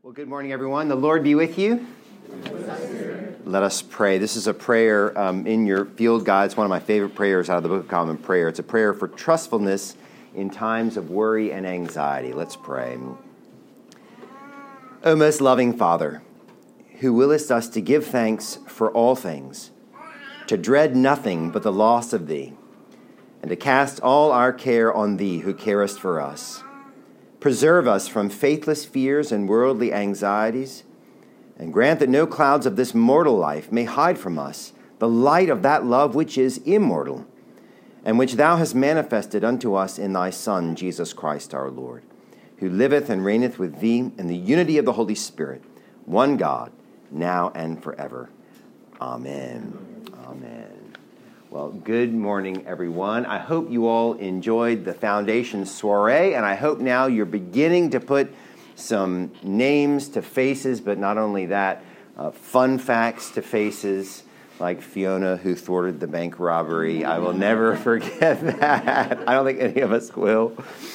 Well, good morning, everyone. The Lord be with you. Let us pray. This is a prayer in your field guide. It's one of my favorite prayers out of the Book of Common Prayer. It's a prayer for trustfulness in times of worry and anxiety. Let's pray. O most loving Father, who willest us to give thanks for all things, to dread nothing but the loss of Thee, and to cast all our care on Thee who carest for us. Preserve us from faithless fears and worldly anxieties, and grant that no clouds of this mortal life may hide from us the light of that love which is immortal, and which Thou hast manifested unto us in Thy Son, Jesus Christ our Lord, who liveth and reigneth with Thee in the unity of the Holy Spirit, one God, now and forever. Amen. Amen. Well, good morning, everyone. I hope you all enjoyed the Foundation Soiree, and I hope now you're beginning to put some names to faces, but not only that, fun facts to faces, like Fiona, who thwarted the bank robbery. I will never forget that. I don't think any of us will.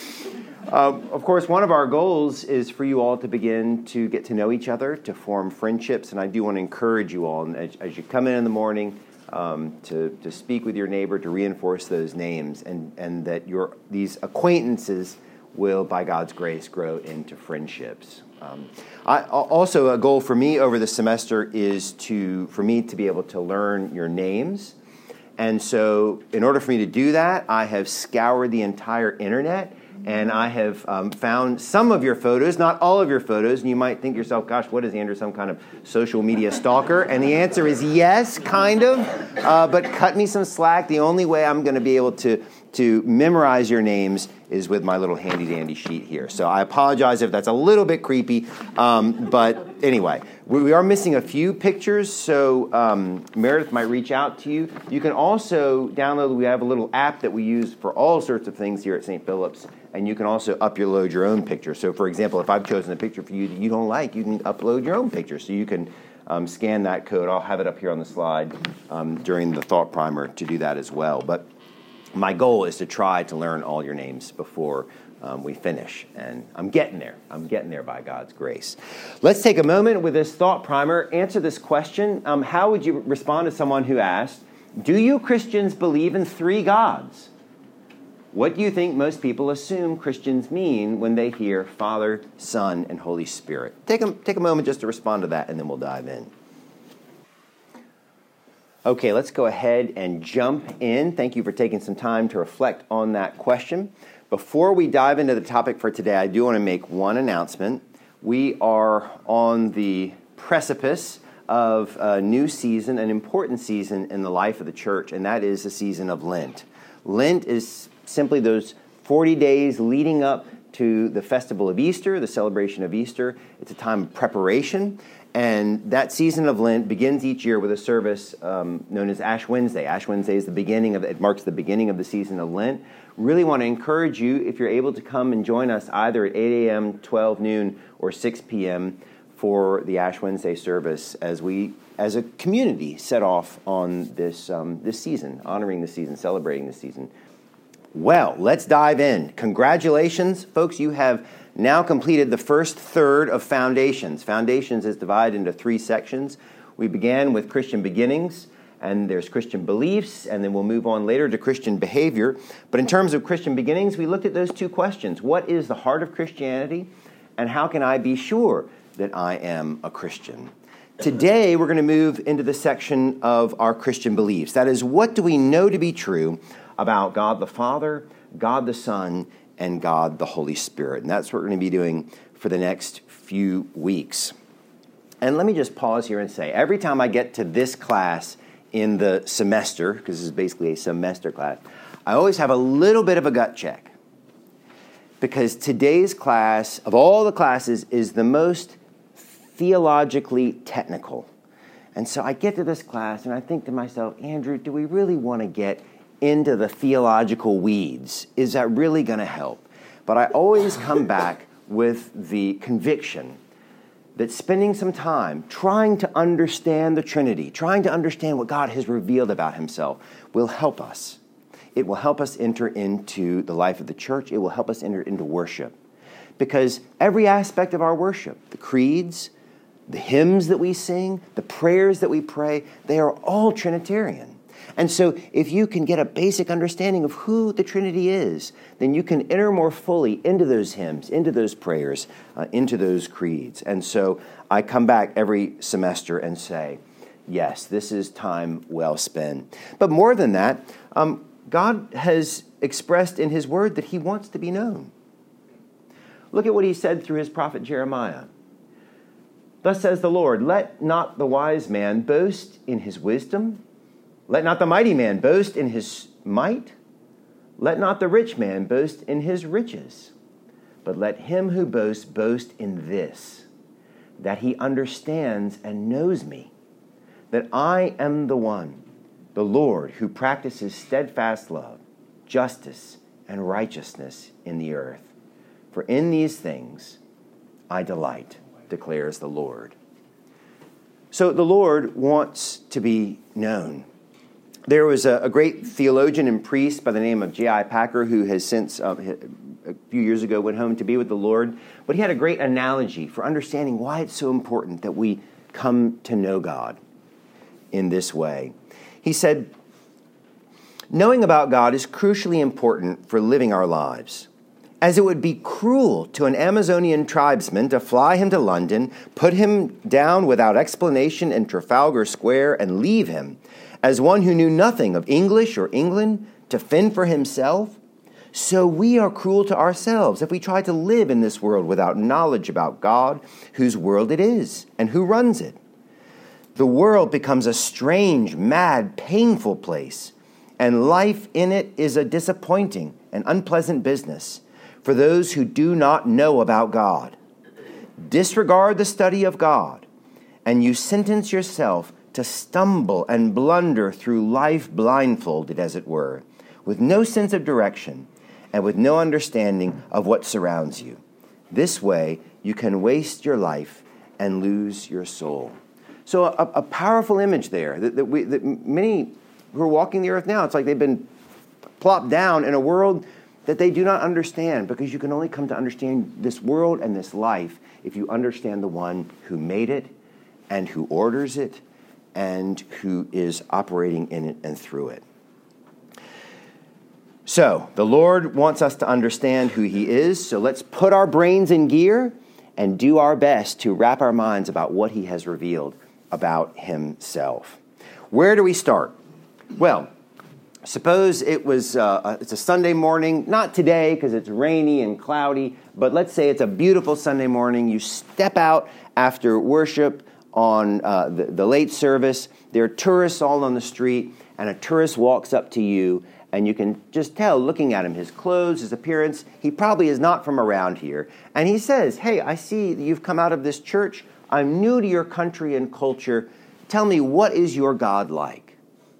Of course, one of our goals is for you all to begin to get to know each other, to form friendships, and I do want to encourage you all, as you come in the morning, to speak with your neighbor, to reinforce those names, and that these acquaintances will, by God's grace, grow into friendships. Also, a goal for me over the semester is for me to be able to learn your names. And so in order for me to do that, I have scoured the entire internet, and I have found some of your photos, not all of your photos, and you might think to yourself, gosh, what is Andrew, some kind of social media stalker? And the answer is yes, kind of, but cut me some slack. The only way I'm going to be able to memorize your names is with my little handy-dandy sheet here. So I apologize if that's a little bit creepy, but anyway, we are missing a few pictures, so Meredith might reach out to you. You can also download, we have a little app that we use for all sorts of things here at St. Philip's, and you can also upload your own picture. So for example, if I've chosen a picture for you that you don't like, you can upload your own picture. So you can scan that code. I'll have it up here on the slide during the thought primer to do that as well. But my goal is to try to learn all your names before we finish, and I'm getting there. I'm getting there by God's grace. Let's take a moment with this thought primer. Answer this question. How would you respond to someone who asked, do you Christians believe in three gods? What do you think most people assume Christians mean when they hear Father, Son, and Holy Spirit? Take a moment just to respond to that, and then we'll dive in. Okay, let's go ahead and jump in. Thank you for taking some time to reflect on that question. Before we dive into the topic for today, I do want to make one announcement. We are on the precipice of a new season, an important season in the life of the church, and that is the season of Lent. Lent is simply those 40 days leading up to the festival of Easter, the celebration of Easter. It's a time of preparation. And that season of Lent begins each year with a service known as Ash Wednesday. Ash Wednesday is it marks the beginning of the season of Lent. Really want to encourage you, if you're able to come and join us either at 8 a.m., 12 noon, or 6 p.m. for the Ash Wednesday service as we, as a community, set off on this season, honoring the season, celebrating the season. Well, let's dive in. Congratulations, folks. You have now completed the first third of Foundations. Foundations is divided into three sections. We began with Christian beginnings, and there's Christian beliefs, and then we'll move on later to Christian behavior. But in terms of Christian beginnings, we looked at those two questions. What is the heart of Christianity, and how can I be sure that I am a Christian? Today, we're going to move into the section of our Christian beliefs. That is, what do we know to be true about God the Father, God the Son, and God the Holy Spirit? And that's what we're going to be doing for the next few weeks. And let me just pause here and say, every time I get to this class in the semester, because this is basically a semester class, I always have a little bit of a gut check. Because today's class, of all the classes, is the most theologically technical. And so I get to this class and I think to myself, Andrew, do we really want to get into the theological weeds? Is that really going to help? But I always come back with the conviction that spending some time trying to understand the Trinity, trying to understand what God has revealed about himself, will help us. It will help us enter into the life of the church. It will help us enter into worship. because every aspect of our worship, the creeds, the hymns that we sing, the prayers that we pray, they are all Trinitarian. And so if you can get a basic understanding of who the Trinity is, then you can enter more fully into those hymns, into those prayers, into those creeds. And so I come back every semester and say, yes, this is time well spent. But more than that, God has expressed in his word that he wants to be known. Look at what he said through his prophet Jeremiah. Thus says the Lord, let not the wise man boast in his wisdom. Let not the mighty man boast in his might. Let not the rich man boast in his riches. But let him who boasts boast in this, that he understands and knows me, that I am the one, the Lord, who practices steadfast love, justice, and righteousness in the earth. For in these things I delight, declares the Lord. So the Lord wants to be known. There was a great theologian and priest by the name of J.I. Packer who has since, a few years ago, went home to be with the Lord. But he had a great analogy for understanding why it's so important that we come to know God in this way. He said, knowing about God is crucially important for living our lives, as it would be cruel to an Amazonian tribesman to fly him to London, put him down without explanation in Trafalgar Square, and leave him, as one who knew nothing of English or England, to fend for himself. So we are cruel to ourselves if we try to live in this world without knowledge about God, whose world it is, and who runs it. The world becomes a strange, mad, painful place, and life in it is a disappointing and unpleasant business for those who do not know about God. Disregard the study of God, and you sentence yourself to stumble and blunder through life blindfolded, as it were, with no sense of direction and with no understanding of what surrounds you. This way, you can waste your life and lose your soul. So a powerful image there that many who are walking the earth now, it's like they've been plopped down in a world that they do not understand, because you can only come to understand this world and this life if you understand the one who made it and who orders it and who is operating in it and through it. So the Lord wants us to understand who he is, so let's put our brains in gear and do our best to wrap our minds about what he has revealed about himself. Where do we start? Well, suppose it's a Sunday morning, not today because it's rainy and cloudy, but let's say it's a beautiful Sunday morning. You step out after worship on the late service. There are tourists all on the street, and a tourist walks up to you, and you can just tell, looking at him, his clothes, his appearance, he probably is not from around here. And he says, hey, I see that you've come out of this church. I'm new to your country and culture. Tell me, what is your God like?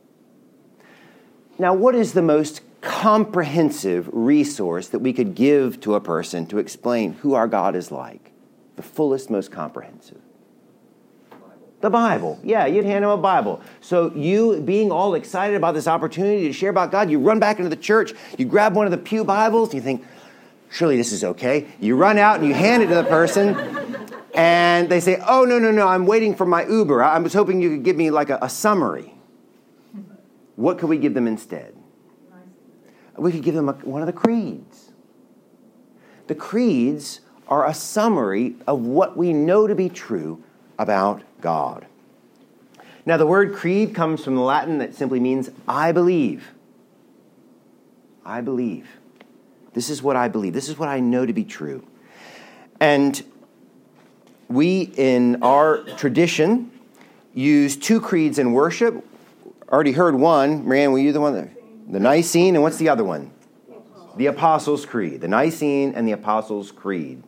Now, what is the most comprehensive resource that we could give to a person to explain who our God is like? The fullest, most comprehensive. The Bible. Yeah, you'd hand him a Bible. So you, being all excited about this opportunity to share about God, you run back into the church, you grab one of the pew Bibles, and you think, surely this is okay. You run out and you hand it to the person, and they say, oh, no, I'm waiting for my Uber. I was hoping you could give me like a summary. What could we give them instead? We could give them one of the creeds. The creeds are a summary of what we know to be true about God. Now, the word creed comes from the Latin that simply means I believe. I believe. This is what I believe. This is what I know to be true. And we, in our tradition, use two creeds in worship. Already heard one. Marianne, were you the one there? The Nicene, and what's the other one? The Apostles' Creed. The Nicene and the Apostles' Creed.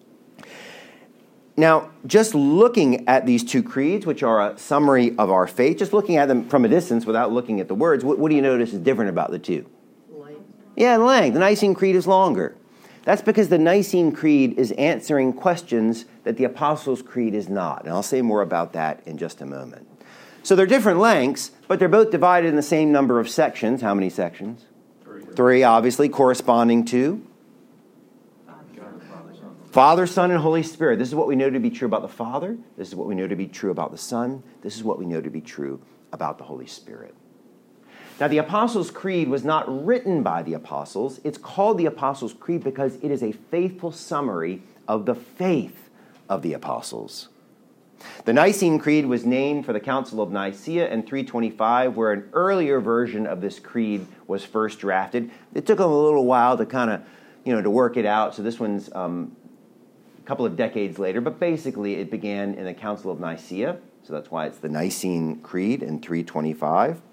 Now, just looking at these two creeds, which are a summary of our faith, just looking at them from a distance without looking at the words, what do you notice is different about the two? Length. Yeah, length. The Nicene Creed is longer. That's because the Nicene Creed is answering questions that the Apostles' Creed is not. And I'll say more about that in just a moment. So they're different lengths, but they're both divided in the same number of sections. How many sections? Three, obviously, corresponding to Father, Son, and Holy Spirit. This is what we know to be true about the Father. This is what we know to be true about the Son. This is what we know to be true about the Holy Spirit. Now, the Apostles' Creed was not written by the apostles. It's called the Apostles' Creed because it is a faithful summary of the faith of the apostles. The Nicene Creed was named for the Council of Nicaea in 325, where an earlier version of this creed was first drafted. It took them a little while to kind of, to work it out. So this one's a couple of decades later, but basically it began in the Council of Nicaea. So that's why it's the Nicene Creed in 325.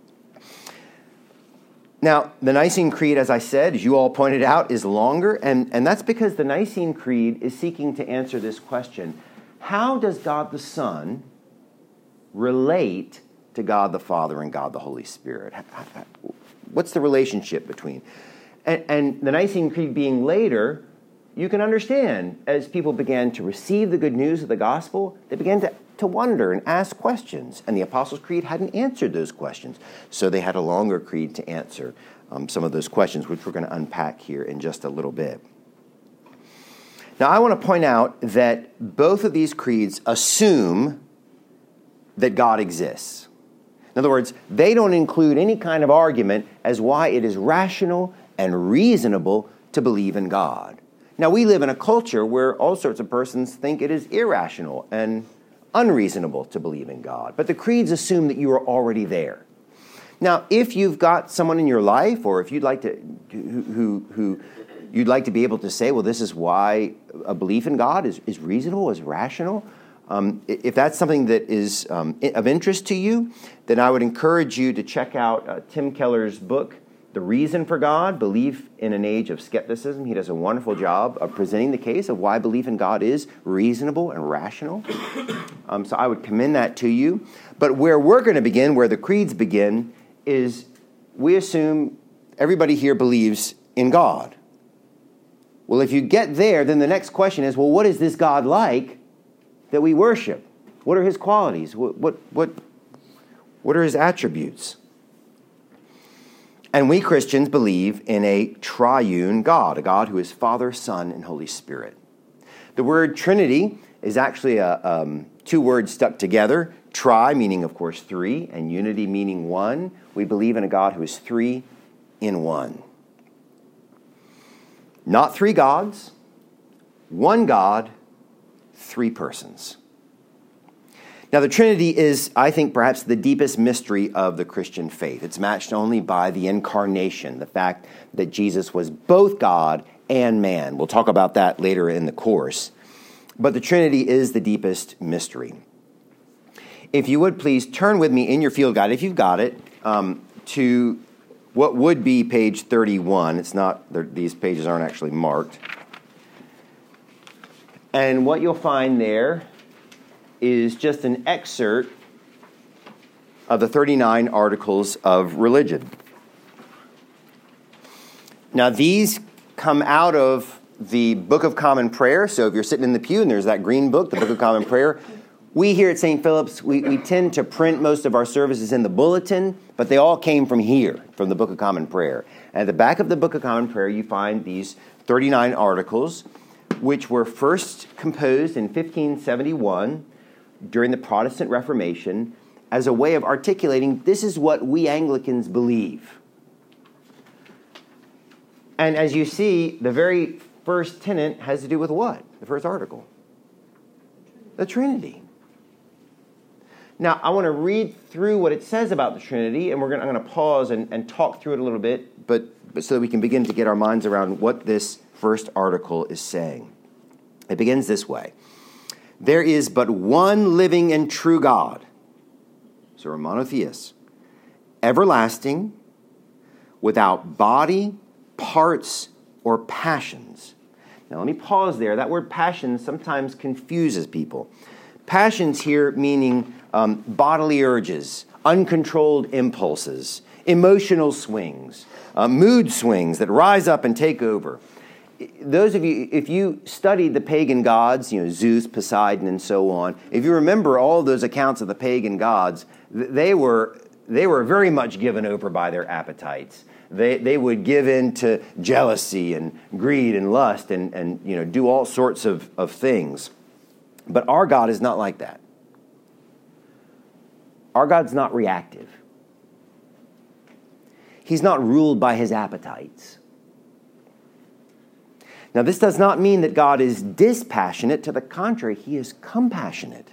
Now, the Nicene Creed, as I said, as you all pointed out, is longer, and that's because the Nicene Creed is seeking to answer this question: how does God the Son relate to God the Father and God the Holy Spirit? What's the relationship between? And the Nicene Creed being later, you can understand, as people began to receive the good news of the gospel, they began to wonder and ask questions. And the Apostles' Creed hadn't answered those questions. So they had a longer creed to answer some of those questions, which we're going to unpack here in just a little bit. Now, I want to point out that both of these creeds assume that God exists. In other words, they don't include any kind of argument as why it is rational and reasonable to believe in God. Now, we live in a culture where all sorts of persons think it is irrational and unreasonable to believe in God. But the creeds assume that you are already there. Now, if you've got someone in your life, or if you'd like to, who you'd like to be able to say, well, this is why a belief in God is reasonable, is rational. If that's something that is of interest to you, then I would encourage you to check out Tim Keller's book, The Reason for God, Belief in an Age of Skepticism. He does a wonderful job of presenting the case of why belief in God is reasonable and rational. So I would commend that to you. But where we're going to begin, where the creeds begin, is we assume everybody here believes in God. Well, if you get there, then the next question is, well, what is this God like that we worship? What are his qualities? What are his attributes? And we Christians believe in a triune God, a God who is Father, Son, and Holy Spirit. The word Trinity is actually two words stuck together. Tri, meaning, of course, three, and unity, meaning one. We believe in a God who is three in one. Not three gods, one God, three persons. Now, the Trinity is, I think, perhaps the deepest mystery of the Christian faith. It's matched only by the incarnation, the fact that Jesus was both God and man. We'll talk about that later in the course. But the Trinity is the deepest mystery. If you would please turn with me in your field guide, if you've got it, to what would be page 31. It's not, these pages aren't actually marked. And what you'll find there is just an excerpt of the 39 Articles of Religion. Now, these come out of the Book of Common Prayer. So if you're sitting in the pew and there's that green book, the Book of Common Prayer, we here at St. Philip's, we tend to print most of our services in the bulletin, but they all came from here, from the Book of Common Prayer. And at the back of the Book of Common Prayer, you find these 39 articles, which were first composed in 1571 during the Protestant Reformation as a way of articulating, this is what we Anglicans believe. And as you see, the very first tenet has to do with what? The first article. The Trinity. Now, I want to read through what it says about the Trinity, and I'm going to pause and talk through it a little bit, but so that we can begin to get our minds around what this first article is saying. It begins this way. There is but one living and true God, so we're monotheists, everlasting, without body, parts, or passions. Now, let me pause there. That word passions sometimes confuses people. Passions here meaning bodily urges, uncontrolled impulses, emotional swings, mood swings that rise up and take over. Those of you, if you studied the pagan gods, Zeus, Poseidon, and so on, if you remember all those accounts of the pagan gods, they were very much given over by their appetites. They would give in to jealousy and greed and lust and do all sorts of things. But our God is not like that. Our God's not reactive. He's not ruled by his appetites. Now, this does not mean that God is dispassionate. To the contrary, he is compassionate.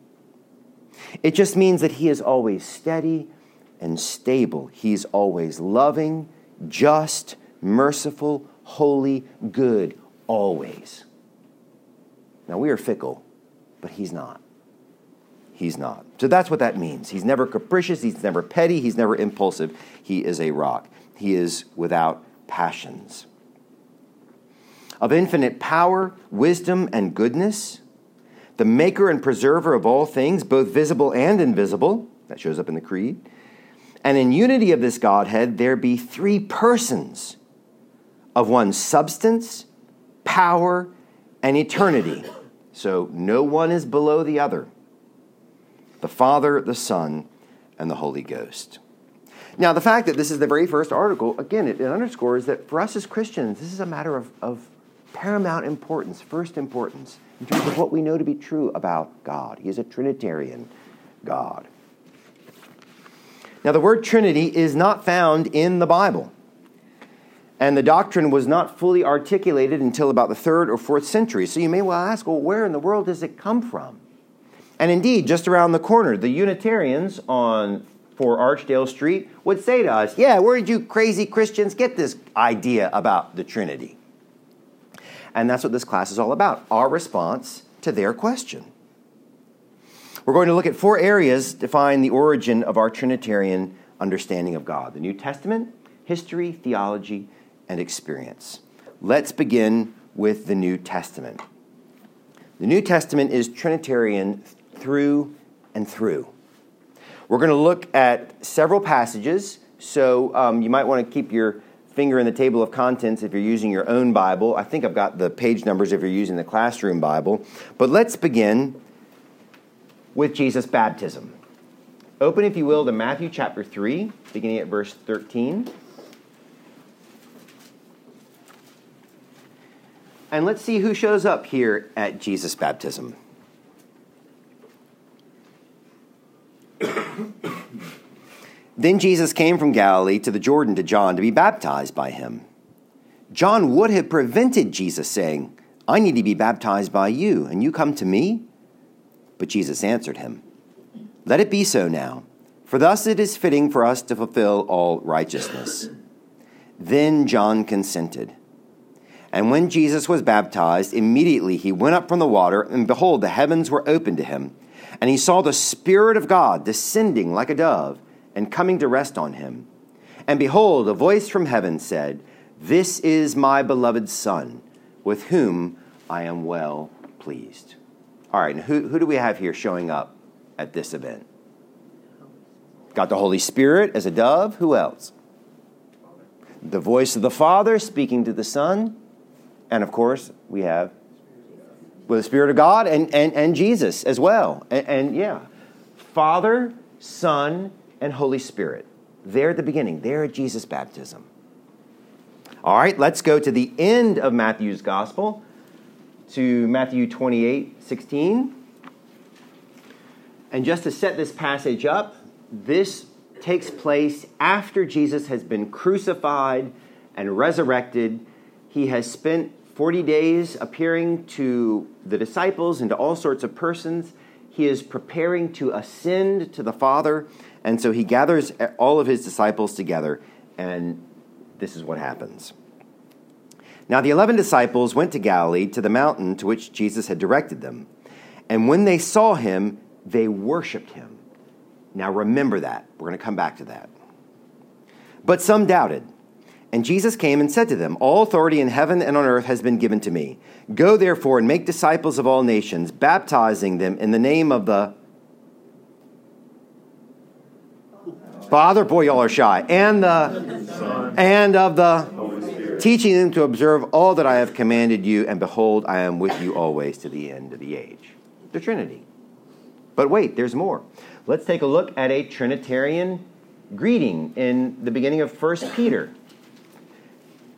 It just means that he is always steady and stable. He's always loving, just, merciful, holy, good, always. Now, we are fickle, but he's not. He's not. So that's what that means. He's never capricious. He's never petty. He's never impulsive. He is a rock. He is without passions. Of infinite power, wisdom, and goodness, the maker and preserver of all things, both visible and invisible, that shows up in the Creed. And in unity of this Godhead, there be three persons of one substance, power, and eternity. So no one is below the other. The Father, the Son, and the Holy Ghost. Now, the fact that this is the very first article, again, it underscores that for us as Christians, this is a matter of paramount importance, first importance, in terms of what we know to be true about God. He is a Trinitarian God. Now, the word Trinity is not found in the Bible. And the doctrine was not fully articulated until about the 3rd or 4th century. So you may well ask, well, where in the world does it come from? And indeed, just around the corner, the Unitarians on 4 Archdale Street would say to us, yeah, where did you crazy Christians get this idea about the Trinity? And that's what this class is all about, our response to their question. We're going to look at 4 areas to find the origin of our Trinitarian understanding of God: the New Testament, history, theology, and experience. Let's begin with the New Testament. The New Testament is Trinitarian through and through. We're going to look at several passages, so you might want to keep your finger in the table of contents if you're using your own Bible. I think I've got the page numbers if you're using the classroom Bible. But let's begin with Jesus' baptism. Open, if you will, to Matthew chapter 3, beginning at verse 13. And let's see who shows up here at Jesus' baptism. Then Jesus came from Galilee to the Jordan to John to be baptized by him. John would have prevented Jesus, saying, I need to be baptized by you, and you come to me? But Jesus answered him, Let it be so now, for thus it is fitting for us to fulfill all righteousness. Then John consented. And when Jesus was baptized, immediately he went up from the water, and behold, the heavens were opened to him. And he saw the Spirit of God descending like a dove and coming to rest on him. And behold, a voice from heaven said, This is my beloved Son, with whom I am well pleased. All right, and who do we have here showing up at this event? Got the Holy Spirit as a dove. Who else? The voice of the Father speaking to the Son. And of course, we have the Spirit of God and Jesus as well. And yeah, Father, Son, and Holy Spirit. There at the beginning, there at Jesus' baptism. All right, let's go to the end of Matthew's Gospel, to Matthew 28:16. And just to set this passage up, this takes place after Jesus has been crucified and resurrected. He has spent 40 days appearing to the disciples and to all sorts of persons. He is preparing to ascend to the Father, and so he gathers all of his disciples together, and this is what happens. Now the 11 disciples went to Galilee, to the mountain to which Jesus had directed them. And when they saw him, they worshipped him. Now remember that. We're going to come back to that. But some doubted. And Jesus came and said to them, All authority in heaven and on earth has been given to me. Go therefore and make disciples of all nations, baptizing them in the name of the Father, boy, y'all are shy, and of the teaching them to observe all that I have commanded you, and behold, I am with you always to the end of the age. The Trinity. But wait, there's more. Let's take a look at a Trinitarian greeting in the beginning of 1 Peter.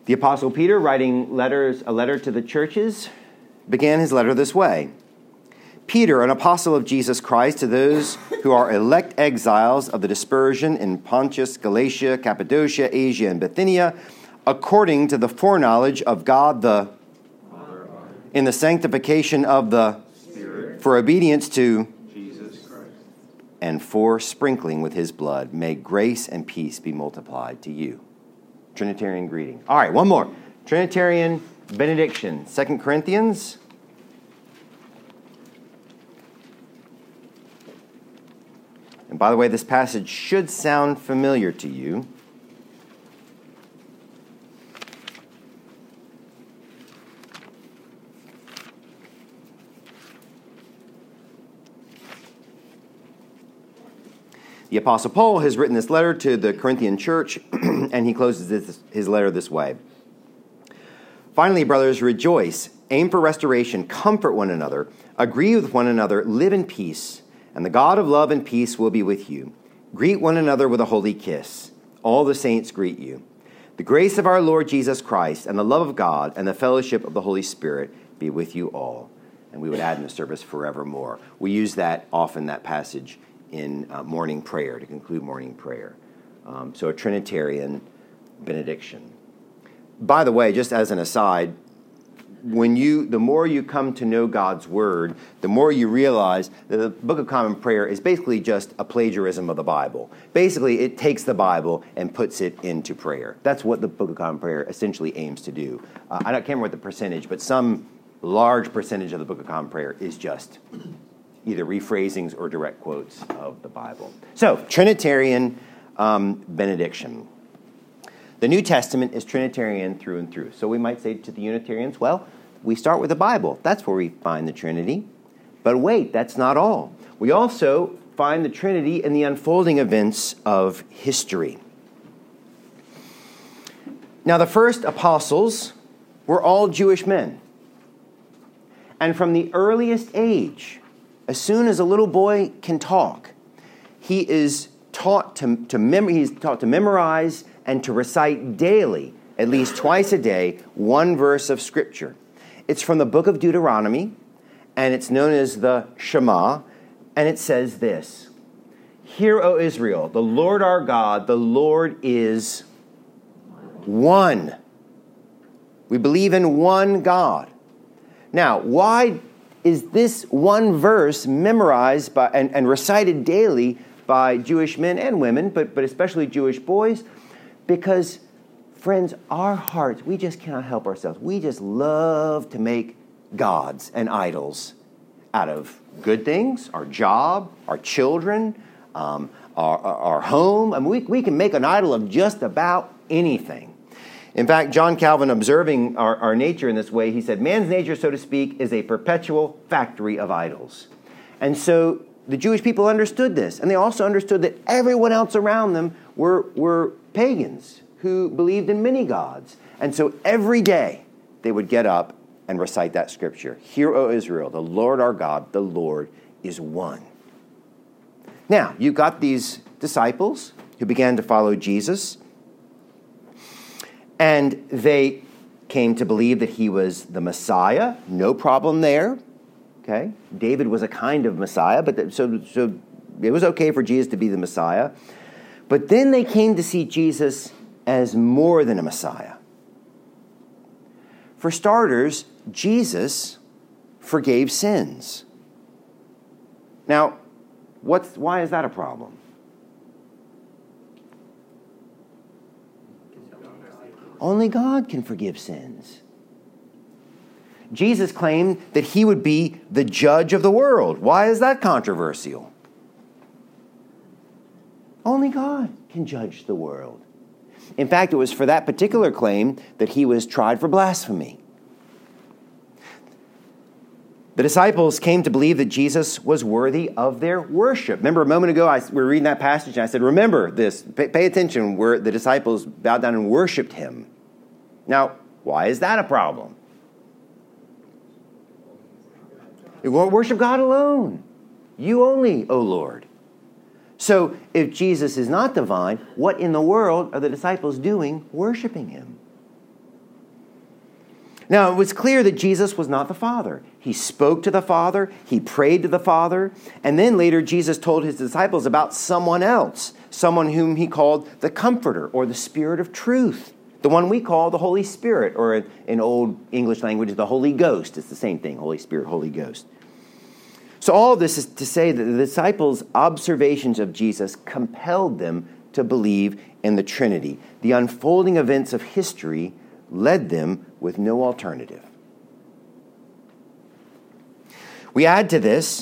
The Apostle Peter, writing a letter to the churches, began his letter this way. Peter, an apostle of Jesus Christ, to those who are elect exiles of the dispersion in Pontus, Galatia, Cappadocia, Asia, and Bithynia, according to the foreknowledge of God in the sanctification of the Spirit, for obedience to Jesus Christ, and for sprinkling with his blood, may grace and peace be multiplied to you. Trinitarian greeting. All right, one more. Trinitarian benediction. 2 Corinthians. And by the way, this passage should sound familiar to you. The Apostle Paul has written this letter to the Corinthian church, and he closes his letter this way. Finally, brothers, rejoice, aim for restoration, comfort one another, agree with one another, live in peace, and the God of love and peace will be with you. Greet one another with a holy kiss. All the saints greet you. The grace of our Lord Jesus Christ and the love of God and the fellowship of the Holy Spirit be with you all. And we would add in the service forevermore. We use that often, that passage, in morning prayer, to conclude morning prayer. So a Trinitarian benediction. By the way, just as an aside, the more you come to know God's Word, the more you realize that the Book of Common Prayer is basically just a plagiarism of the Bible. Basically, it takes the Bible and puts it into prayer. That's what the Book of Common Prayer essentially aims to do. I can't remember what the percentage, but some large percentage of the Book of Common Prayer is just either rephrasings or direct quotes of the Bible. So, Trinitarian benediction. The New Testament is Trinitarian through and through. So we might say to the Unitarians, well, we start with the Bible. That's where we find the Trinity. But wait, that's not all. We also find the Trinity in the unfolding events of history. Now, the first apostles were all Jewish men. And from the earliest age, as soon as a little boy can talk, he is taught to memorize and to recite daily, at least twice a day, one verse of Scripture. It's from the book of Deuteronomy, and it's known as the Shema, and it says this: Hear, O Israel, the Lord our God, the Lord is one. We believe in one God. Now, why is this one verse memorized by and recited daily by Jewish men and women, but especially Jewish boys? Because, friends, our hearts, we just cannot help ourselves. We just love to make gods and idols out of good things, our job, our children, our home. I mean, we can make an idol of just about anything. In fact, John Calvin, observing our nature in this way, he said, man's nature, so to speak, is a perpetual factory of idols. And so the Jewish people understood this, and they also understood that everyone else around them were pagans who believed in many gods. And so every day they would get up and recite that scripture. Hear, O Israel, the Lord our God, the Lord is one. Now, you've got these disciples who began to follow Jesus, and they came to believe that he was the Messiah. No problem there. Okay? David was a kind of Messiah, but so it was okay for Jesus to be the Messiah. But then they came to see Jesus as more than a Messiah. For starters, Jesus forgave sins. Now, why is that a problem? Only God can forgive sins. Jesus claimed that he would be the judge of the world. Why is that controversial? Only God can judge the world. In fact, it was for that particular claim that he was tried for blasphemy. The disciples came to believe that Jesus was worthy of their worship. Remember a moment ago, we were reading that passage, and I said, remember this, pay attention, where the disciples bowed down and worshiped him. Now, why is that a problem? You won't worship God alone. You only, O Lord. So, if Jesus is not divine, what in the world are the disciples doing worshiping him? Now, it was clear that Jesus was not the Father. He spoke to the Father, he prayed to the Father, and then later Jesus told his disciples about someone else, someone whom he called the Comforter or the Spirit of Truth, the one we call the Holy Spirit, or in Old English language, the Holy Ghost. It's the same thing, Holy Spirit, Holy Ghost. So all of this is to say that the disciples' observations of Jesus compelled them to believe in the Trinity. The unfolding events of history led them with no alternative. We add to this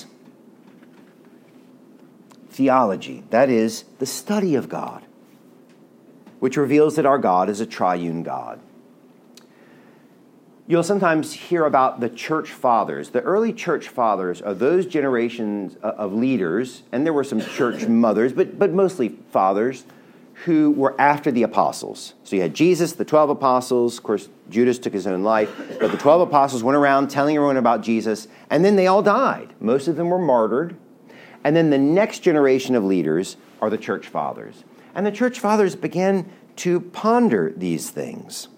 theology, that is, the study of God, which reveals that our God is a triune God. You'll sometimes hear about the church fathers. The early church fathers are those generations of leaders, and there were some church mothers, but mostly fathers, who were after the apostles. So you had Jesus, the 12 apostles. Of course, Judas took his own life. But the 12 apostles went around telling everyone about Jesus, and then they all died. Most of them were martyred. And then the next generation of leaders are the church fathers. And the church fathers began to ponder these things.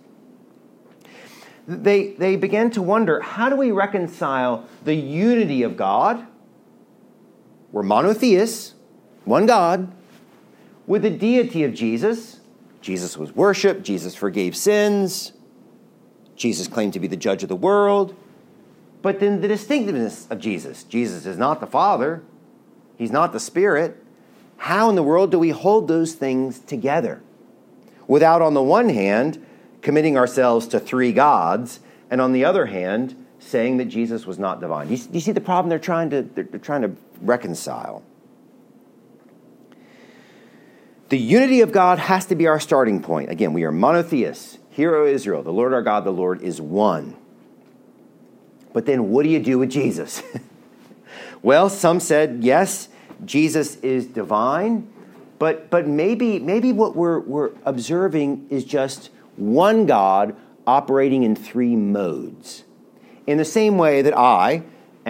They began to wonder, how do we reconcile the unity of God? We're monotheists, one God, with the deity of Jesus. Jesus was worshipped. Jesus forgave sins. Jesus claimed to be the judge of the world. But then the distinctiveness of Jesus. Jesus is not the Father. He's not the Spirit. How in the world do we hold those things together? Without, on the one hand, committing ourselves to three gods, and on the other hand, saying that Jesus was not divine. You see the problem they're trying to reconcile? The unity of God has to be our starting point. Again, we are monotheists. Hear, O Israel, the Lord our God, the Lord is one. But then what do you do with Jesus? Well, some said, yes, Jesus is divine, but maybe what we're observing is just one God operating in three modes. In the same way that I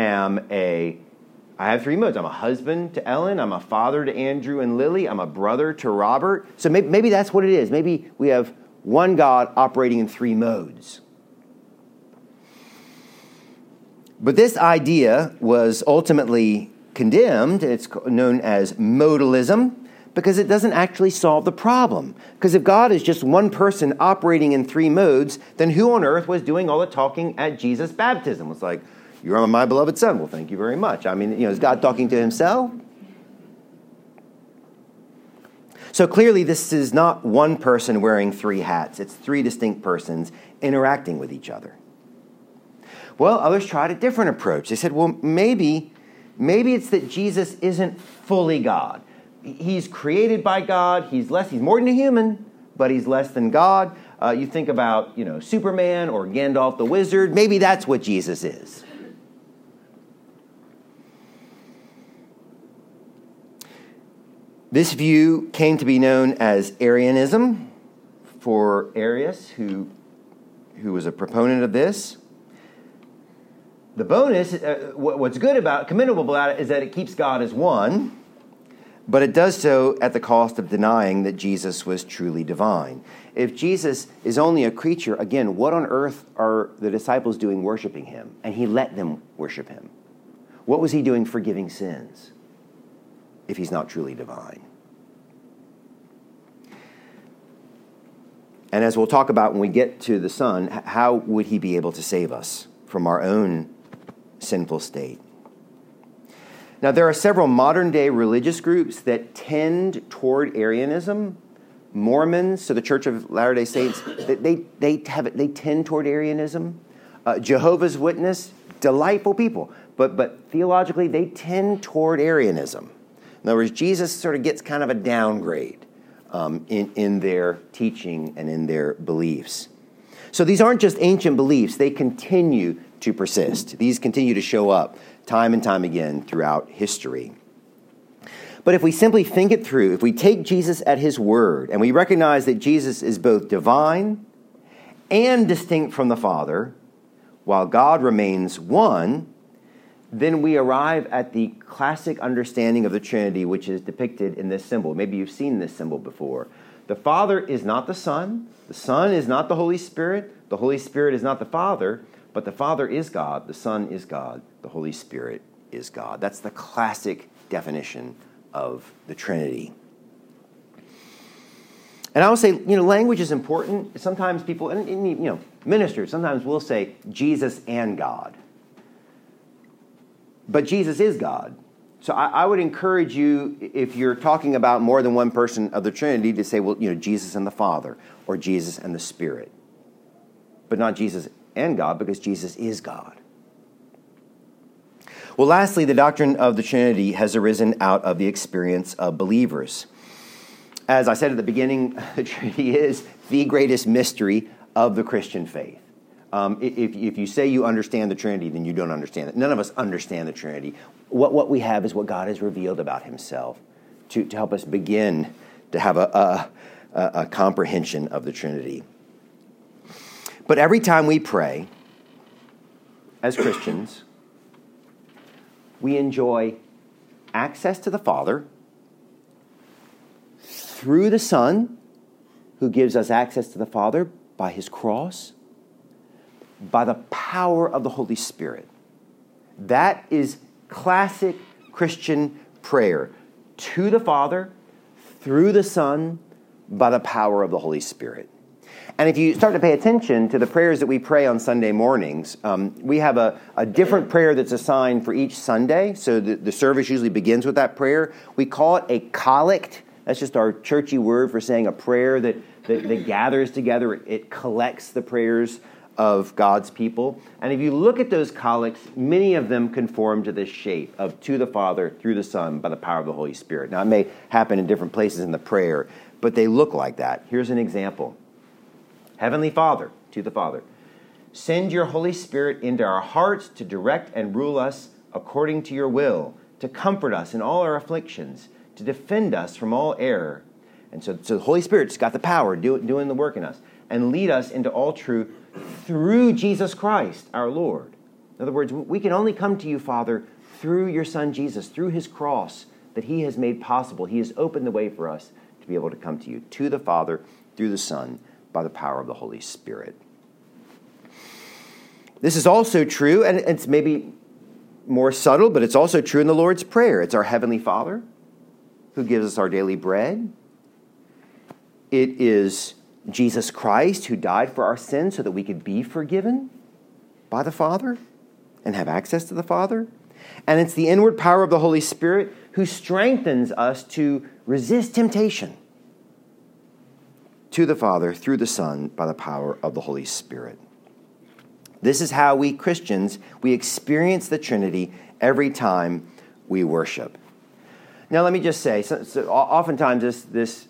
have three modes. I'm a husband to Ellen. I'm a father to Andrew and Lily. I'm a brother to Robert. So maybe that's what it is. Maybe we have one God operating in three modes. But this idea was ultimately condemned. It's known as modalism because it doesn't actually solve the problem. Because if God is just one person operating in three modes, then who on earth was doing all the talking at Jesus' baptism? It's like, you're my beloved son. Well, thank you very much. I mean, is God talking to himself? So clearly, this is not one person wearing three hats. It's three distinct persons interacting with each other. Well, others tried a different approach. They said, well, maybe it's that Jesus isn't fully God. He's created by God. He's more than a human, but he's less than God. You think about, Superman or Gandalf the Wizard. Maybe that's what Jesus is. This view came to be known as Arianism for Arius, who was a proponent of this. The bonus, what's commendable about it, is that it keeps God as one, but it does so at the cost of denying that Jesus was truly divine. If Jesus is only a creature, again, what on earth are the disciples doing worshiping him? And he let them worship him. What was he doing forgiving sins if he's not truly divine? And as we'll talk about when we get to the Son, how would he be able to save us from our own sinful state? Now, there are several modern-day religious groups that tend toward Arianism. Mormons, so the Church of Latter-day Saints, they tend toward Arianism. Jehovah's Witness, delightful people, but theologically they tend toward Arianism. In other words, Jesus sort of gets kind of a downgrade in their teaching and in their beliefs. So these aren't just ancient beliefs; they continue to persist. These continue to show up time and time again throughout history. But if we simply think it through, if we take Jesus at his word, and we recognize that Jesus is both divine and distinct from the Father, while God remains one, then we arrive at the classic understanding of the Trinity, which is depicted in this symbol. Maybe you've seen this symbol before. The Father is not the Son is not the Holy Spirit is not the Father, but the Father is God, the Son is God, the Holy Spirit is God. That's the classic definition of the Trinity. And I will say, language is important. Sometimes people, and ministers, sometimes will say Jesus and God. But Jesus is God. So I would encourage you, if you're talking about more than one person of the Trinity, to say, Jesus and the Father, or Jesus and the Spirit. But not Jesus and God, because Jesus is God. Well, lastly, the doctrine of the Trinity has arisen out of the experience of believers. As I said at the beginning, the Trinity is the greatest mystery of the Christian faith. If you say you understand the Trinity, then you don't understand it. None of us understand the Trinity. What we have is what God has revealed about himself to help us begin to have a comprehension of the Trinity. But every time we pray, as Christians, we enjoy access to the Father through the Son, who gives us access to the Father by his cross, by the power of the Holy Spirit. That is classic Christian prayer. To the Father, through the Son, by the power of the Holy Spirit. And if you start to pay attention to the prayers that we pray on Sunday mornings, we have a different prayer that's assigned for each Sunday. So the service usually begins with that prayer. We call it a collect. That's just our churchy word for saying a prayer that gathers together. It collects the prayers of God's people. And if you look at those collects, many of them conform to this shape of to the Father, through the Son, by the power of the Holy Spirit. Now, it may happen in different places in the prayer, but they look like that. Here's an example. Heavenly Father, to the Father, send your Holy Spirit into our hearts to direct and rule us according to your will, to comfort us in all our afflictions, to defend us from all error. And so the Holy Spirit's got the power doing the work in us, and lead us into all truth through Jesus Christ, our Lord. In other words, we can only come to you, Father, through your Son Jesus, through his cross that he has made possible. He has opened the way for us to be able to come to you, to the Father, through the Son, by the power of the Holy Spirit. This is also true, and it's maybe more subtle, but it's also true in the Lord's Prayer. It's our Heavenly Father who gives us our daily bread. It is Jesus Christ who died for our sins so that we could be forgiven by the Father and have access to the Father. And it's the inward power of the Holy Spirit who strengthens us to resist temptation. To the Father, through the Son, by the power of the Holy Spirit. This is how we Christians, we experience the Trinity every time we worship. Now, let me just say, so oftentimes this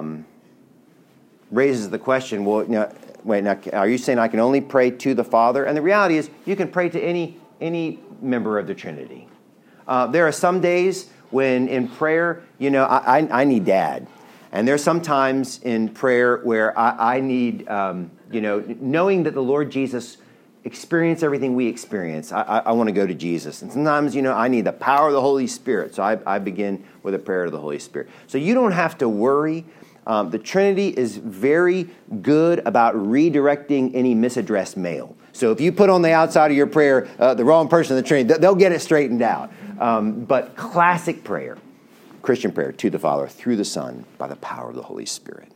raises the question, well, now, are you saying I can only pray to the Father? And the reality is, you can pray to any member of the Trinity. There are some days when in prayer, I need Dad. And there's some times in prayer where I need, knowing that the Lord Jesus experienced everything we experience, I want to go to Jesus. And sometimes, I need the power of the Holy Spirit. So I begin with a prayer to the Holy Spirit. So you don't have to worry. The Trinity is very good about redirecting any misaddressed mail. So if you put on the outside of your prayer the wrong person in the Trinity, they'll get it straightened out. But classic prayer. Christian prayer, to the Father, through the Son, by the power of the Holy Spirit.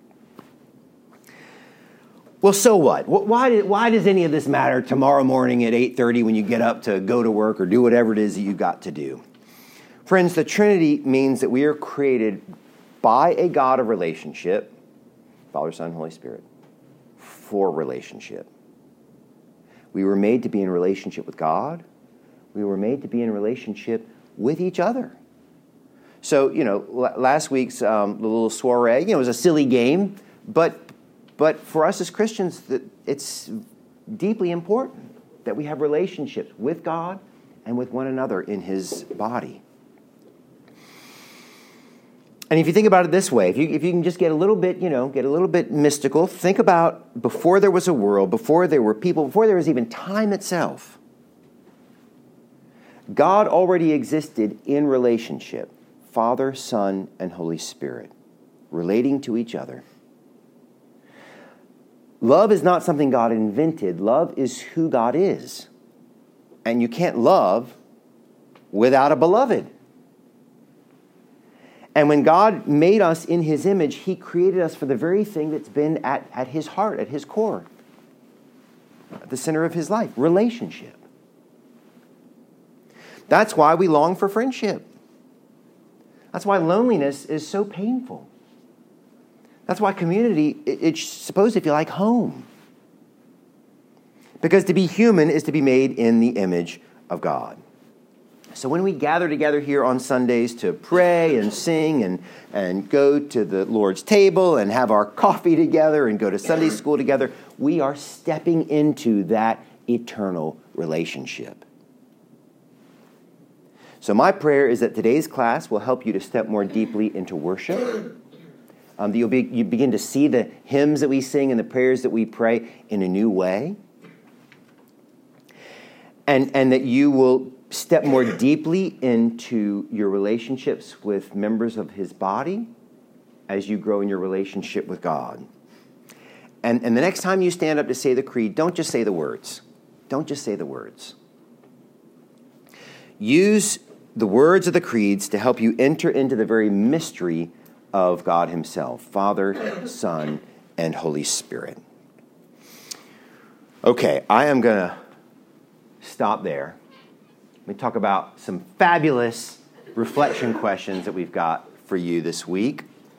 Well, so what? Why does any of this matter tomorrow morning at 8:30 when you get up to go to work or do whatever it is that you've got to do? Friends, the Trinity means that we are created by a God of relationship, Father, Son, Holy Spirit, for relationship. We were made to be in relationship with God. We were made to be in relationship with each other. So, last week's little soiree, it was a silly game, but for us as Christians, it's deeply important that we have relationships with God and with one another in his body. And if you think about it this way, if you can just get a little bit mystical, think about before there was a world, before there were people, before there was even time itself, God already existed in relationship. Father, Son, and Holy Spirit, relating to each other love is not something God invented. Love is who God is. And you can't love without a beloved. And when God made us in his image, he created us for the very thing that's been at his heart, at his core, at the center of his life, relationship. That's why we long for friendship. That's why loneliness is so painful. That's why community, it's supposed to feel like home. Because to be human is to be made in the image of God. So when we gather together here on Sundays to pray and sing and go to the Lord's table and have our coffee together and go to Sunday school together, we are stepping into that eternal relationship. So my prayer is that today's class will help you to step more deeply into worship. That you begin to see the hymns that we sing and the prayers that we pray in a new way. And that you will step more deeply into your relationships with members of his body as you grow in your relationship with God. And the next time you stand up to say the creed, don't just say the words. Don't just say the words. Use the words of the creeds to help you enter into the very mystery of God himself, Father, Son, and Holy Spirit. Okay, I am going to stop there. Let me talk about some fabulous reflection questions that we've got for you this week.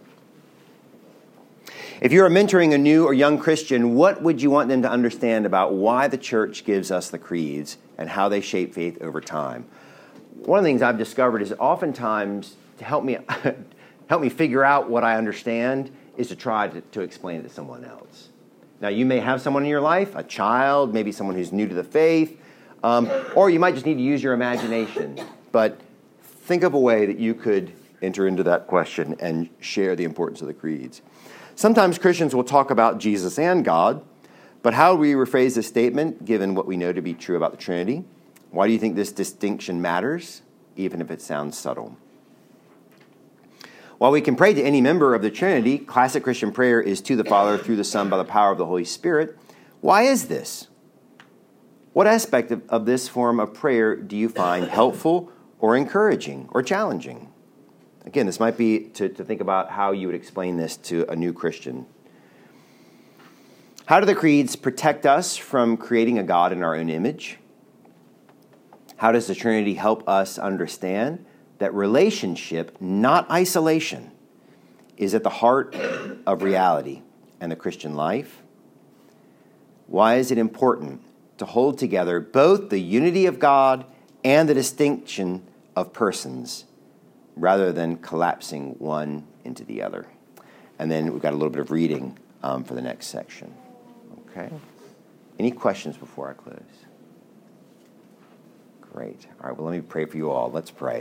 If you're mentoring a new or young Christian, what would you want them to understand about why the church gives us the creeds and how they shape faith over time? One of the things I've discovered is oftentimes to help me figure out what I understand is to try to explain it to someone else. Now, you may have someone in your life, a child, maybe someone who's new to the faith, or you might just need to use your imagination. But think of a way that you could enter into that question and share the importance of the creeds. Sometimes Christians will talk about Jesus and God, but how do we rephrase this statement given what we know to be true about the Trinity? Why do you think this distinction matters, even if it sounds subtle? While we can pray to any member of the Trinity, classic Christian prayer is to the Father through the Son by the power of the Holy Spirit. Why is this? What aspect of this form of prayer do you find helpful or encouraging or challenging? Again, this might be to think about how you would explain this to a new Christian. How do the creeds protect us from creating a God in our own image? How does the Trinity help us understand that relationship, not isolation, is at the heart of reality and the Christian life? Why is it important to hold together both the unity of God and the distinction of persons, rather than collapsing one into the other? And then we've got a little bit of reading for the next section. Okay? Any questions before I close? Great. All right, well, let me pray for you all. Let's pray.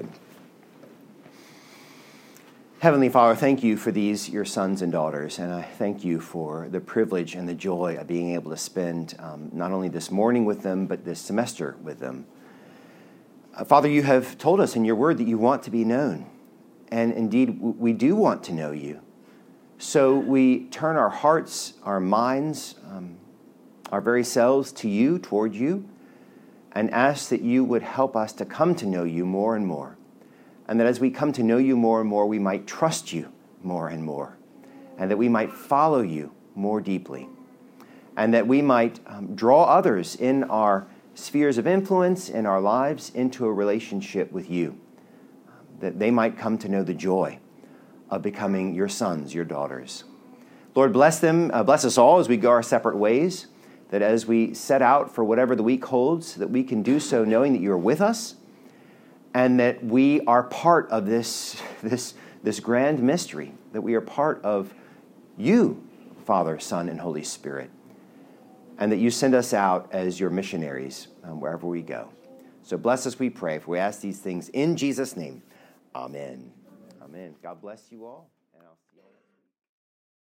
Heavenly Father, thank you for these, your sons and daughters, and I thank you for the privilege and the joy of being able to spend not only this morning with them, but this semester with them. Father, you have told us in your word that you want to be known, and indeed we do want to know you. So we turn our hearts, our minds, our very selves to you, toward you, and ask that you would help us to come to know you more and more. And that as we come to know you more and more, we might trust you more and more. And that we might follow you more deeply. And that we might draw others in our spheres of influence in our lives into a relationship with you. That they might come to know the joy of becoming your sons, your daughters. Lord, bless them, bless us all as we go our separate ways. That as we set out for whatever the week holds, that we can do so knowing that you are with us. And that we are part of this grand mystery, that we are part of you, Father, Son, and Holy Spirit, and that you send us out as your missionaries wherever we go. So bless us, we pray, for we ask these things in Jesus' name. Amen. Amen. God bless you all.